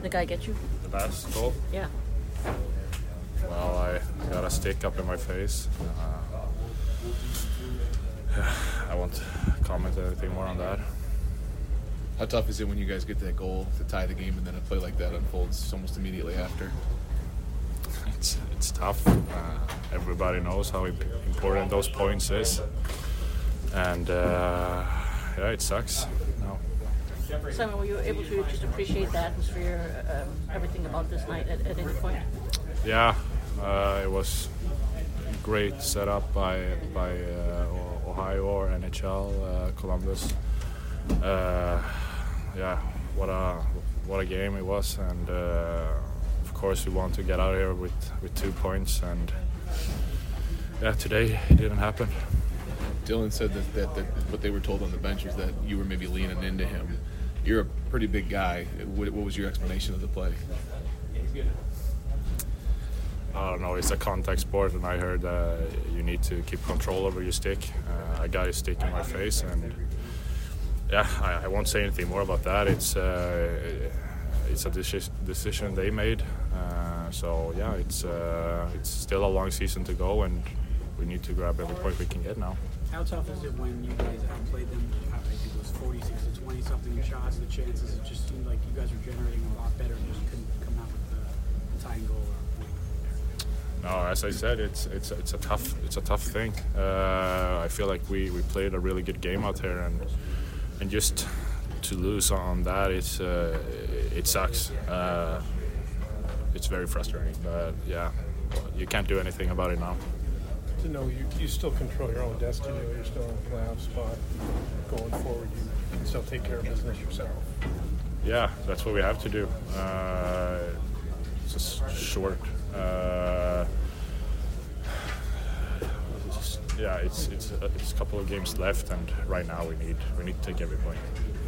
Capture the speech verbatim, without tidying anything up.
the guy get you? The last goal? Yeah. Well, I got a stick up in my face. Uh, I won't comment anything more on that. How tough is it when you guys get that goal to tie the game and then a play like that unfolds almost immediately after? It's it's tough. Uh, everybody knows how important those points is, and uh, yeah, it sucks. No. Simon, were you able to just appreciate the atmosphere, um, everything about this night at, at any point? Yeah, uh, it was great setup by by uh, Ohio or N H L uh, Columbus. Uh, yeah, what a what a game it was, and uh, of course we want to get out of here with, with two points, and yeah, today it didn't happen. Dylan said that, that, that what they were told on the bench was that you were maybe leaning into him. You're a pretty big guy. What, what was your explanation of the play? I don't know, it's a contact sport, and I heard uh, you need to keep control over your stick. Uh, I got a stick in my face, and yeah, I, I won't say anything more about that. It's uh, it's a deci- decision they made. Uh, so yeah, it's uh, it's still a long season to go, and we need to grab every point we can get now. How tough is it when you guys outplayed them? I think it was forty-six to twenty something shots. The chances, it just seemed like you guys were generating a lot better, and just couldn't come out with the tying goal or winning there. No, as I said, it's it's it's a tough it's a tough thing. Uh, I feel like we, we played a really good game out there, and. And just to lose on that, it's uh, it sucks. Uh, it's very frustrating, but yeah, you can't do anything about it now. To know you, you still control your own destiny. You're still in a playoff spot. Going forward, you can still take care of business yourself. Yeah, that's what we have to do. Uh, it's just short. Uh, Yeah, it's it's a, it's a couple of games left, and right now we need we need to take every point.